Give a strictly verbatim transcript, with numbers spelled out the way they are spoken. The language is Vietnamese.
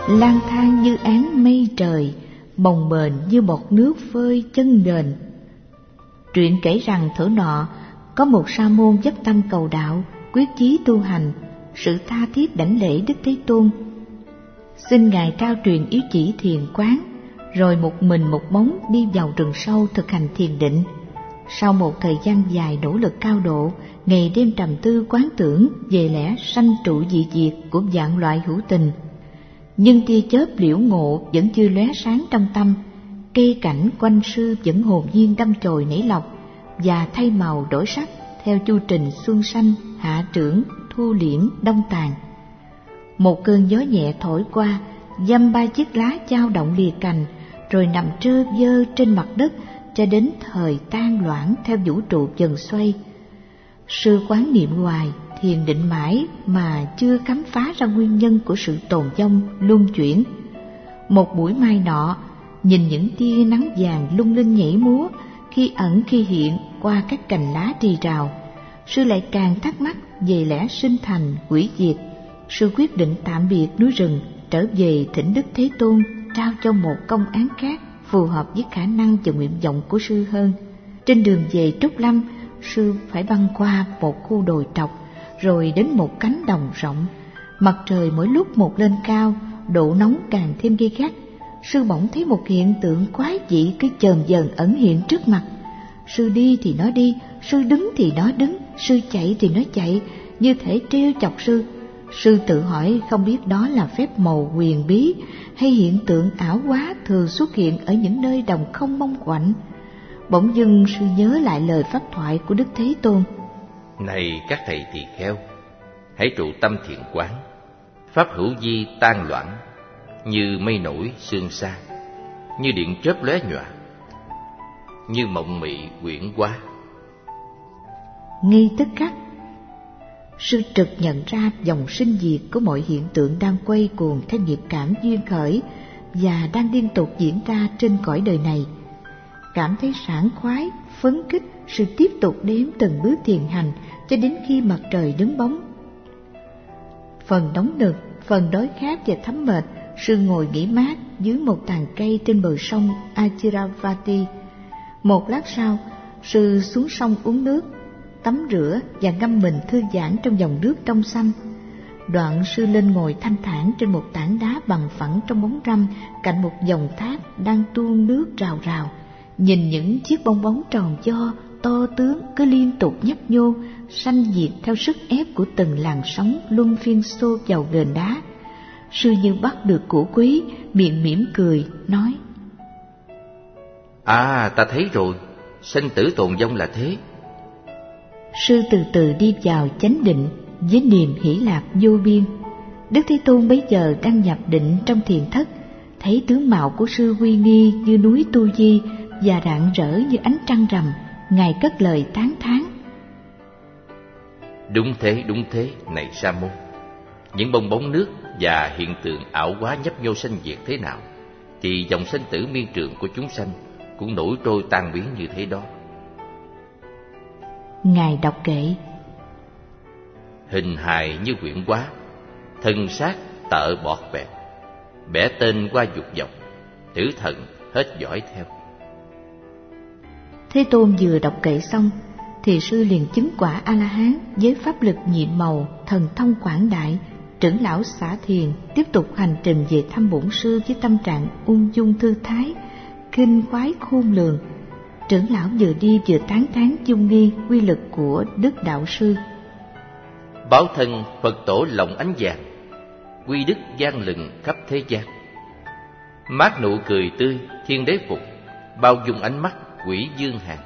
lang thang như áng mây trời, bồng bềnh như bọt nước phơi chân nền. Truyện kể rằng thuở nọ có một sa môn dốc tâm cầu đạo, quyết chí tu hành, sự tha thiết đảnh lễ Đức Thế Tôn, xin Ngài trao truyền ý chỉ thiền quán, rồi một mình một bóng đi vào rừng sâu thực hành thiền định. Sau một thời gian dài nỗ lực cao độ, ngày đêm trầm tư quán tưởng về lẽ sanh trụ dị diệt của vạn loại hữu tình, nhưng tia chớp liễu ngộ vẫn chưa lóe sáng trong tâm. Cây cảnh quanh sư vẫn hồn nhiên đâm chồi nảy lọc và thay màu đổi sắc theo chu trình xuân sanh, hạ trưởng, thu liễm, đông tàn. Một cơn gió nhẹ thổi qua, dăm ba chiếc lá chao động lìa cành, rồi nằm trơ vơ trên mặt đất cho đến thời tan loãng theo vũ trụ dần xoay. Sư quán niệm hoài, thiền định mãi mà chưa khám phá ra nguyên nhân của sự tồn vong luân chuyển. Một buổi mai nọ, nhìn những tia nắng vàng lung linh nhảy múa, khi ẩn khi hiện qua các cành lá rì rào, sư lại càng thắc mắc về lẽ sinh thành hủy diệt. Sư quyết định tạm biệt núi rừng, trở về thỉnh Đức Thế Tôn trao cho một công án khác phù hợp với khả năng và nguyện vọng của sư hơn. Trên đường về Trúc Lâm, sư phải băng qua một khu đồi trọc, rồi đến một cánh đồng rộng. Mặt trời mỗi lúc một lên cao, độ nóng càng thêm gay gắt. Sư bỗng thấy một hiện tượng quái dị cứ chờn dần ẩn hiện trước mặt. Sư đi thì nó đi, sư đứng thì nó đứng, sư chạy thì nó chạy, như thể trêu chọc sư. Sư tự hỏi không biết đó là phép màu huyền bí hay hiện tượng ảo quá thường xuất hiện ở những nơi đồng không mong quạnh. Bỗng dưng sư nhớ lại lời pháp thoại của Đức Thế Tôn: Này các thầy tỳ kheo, hãy trụ tâm thiện quán, pháp hữu vi tan loãng, như mây nổi sương sa, như điện chớp lóe nhòa, như mộng mị quyển quá. Ngay tức khắc, sư trực nhận ra dòng sinh diệt của mọi hiện tượng đang quay cuồng theo nghiệp cảm duyên khởi và đang liên tục diễn ra trên cõi đời này. Cảm thấy sảng khoái, phấn khích, sư tiếp tục đếm từng bước thiền hành cho đến khi mặt trời đứng bóng. Phần nóng nực, phần đói khát và thấm mệt, sư ngồi nghỉ mát dưới một tàn cây trên bờ sông Achiravati. Một lát sau, sư xuống sông uống nước, tắm rửa và ngâm mình thư giãn trong dòng nước trong xanh. Đoạn sư lên ngồi thanh thản trên một tảng đá bằng phẳng trong bóng râm cạnh một dòng thác đang tuôn nước rào rào, nhìn những chiếc bong bóng tròn vo to tướng cứ liên tục nhấp nhô sanh diệt theo sức ép của từng làn sóng luân phiên xô vào ghềnh đá. Sư như bắt được của quý, miệng mỉm cười nói: À, ta thấy rồi, sanh tử tồn vong là thế. Sư từ từ đi vào chánh định với niềm hỷ lạc vô biên. Đức Thế Tôn bấy giờ đang nhập định trong thiền thất, thấy tướng mạo của sư uy nghi như núi Tu Di và rạng rỡ như ánh trăng rằm. Ngài cất lời tán thán: Đúng thế, đúng thế, này Sa môn. Những bong bóng nước và hiện tượng ảo quá nhấp nhô sanh diệt thế nào, thì dòng sanh tử miên trường của chúng sanh cũng nổi trôi tan biến như thế đó. Ngài đọc kệ: Hình hài như quyển quá, thân xác tợ bọt bẹt, bẻ tên qua dục vọng, tử thần hết dõi theo. Thế Tôn vừa đọc kệ xong thì sư liền chứng quả A-la-hán với pháp lực nhiệm màu, thần thông quảng đại. Trưởng lão xả thiền tiếp tục hành trình về thăm bổn sư với tâm trạng ung dung thư thái, kinh khoái khôn lường. Trưởng lão vừa đi vừa tán thán dung nghi quy lực của Đức Đạo Sư. Báo thân Phật tổ lòng ánh vàng, quy đức gian lừng khắp thế gian. Mát nụ cười tươi thiên đế phục, bao dung ánh mắt quỷ dương hàng.